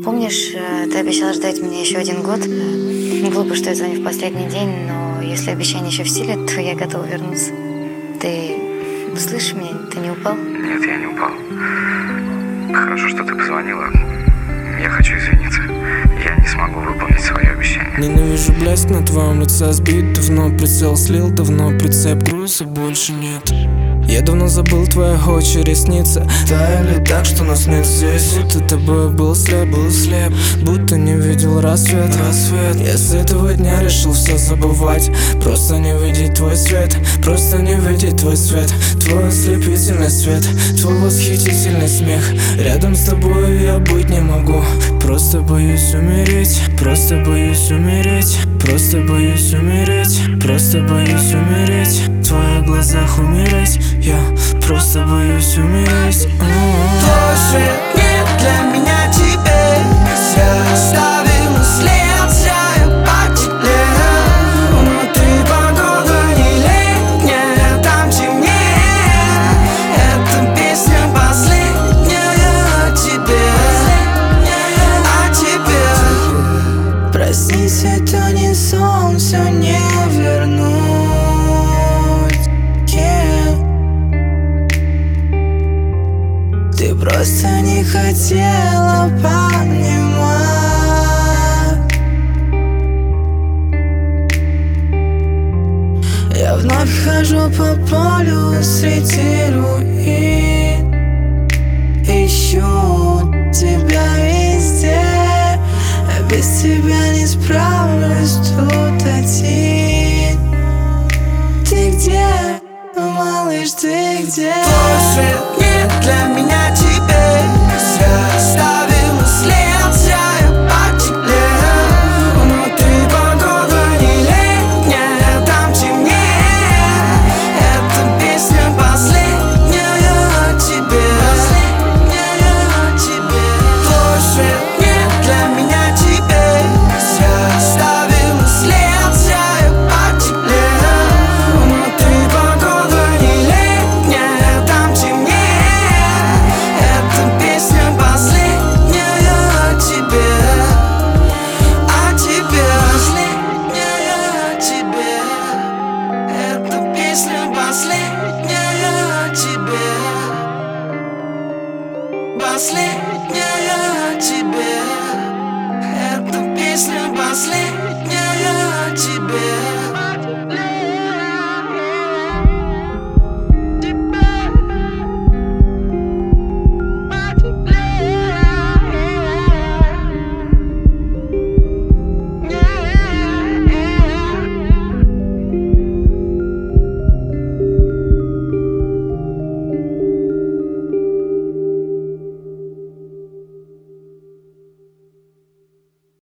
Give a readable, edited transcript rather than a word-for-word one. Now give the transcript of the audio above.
Помнишь, ты обещал ждать меня еще 1 год? Глупо, что я звоню в последний день, но если обещание еще в силе, то я готова вернуться. Ты слышишь меня? Ты не упал? Нет, я не упал. Хорошо, что ты позвонила. Я хочу извиниться. Я не смогу выполнить свое обещание. Ненавижу блеск на твоем лице сбит. Давно прицел слил, давно прицеп груза больше нет. Я давно забыл твои очи, ресницы таяли так, что нас нет здесь. Будто тобой был слеп, будто не видел рассвет. Я с этого дня решил все забывать. Просто не видеть твой свет, просто не видеть твой свет. Твой ослепительный свет, твой восхитительный смех. Рядом с тобой я быть не могу. Просто боюсь умереть, просто боюсь умереть, просто боюсь умереть, просто боюсь умереть. В твоих глазах умереть, я просто боюсь умереть. Твой свет не для меня теперь. Я оставил след, зря я потеплел. Внутри погода не летняя, там темнее. Эта песня последняя о тебе, о тебе. Проснись, это не сон, все не вернуть. Ты просто не хотела понимать. Я вновь хожу по полю среди руин, ищу тебя везде. А без тебя не справлюсь тут один. Ты где, малыш, ты где? Твой свет не для меня теперь.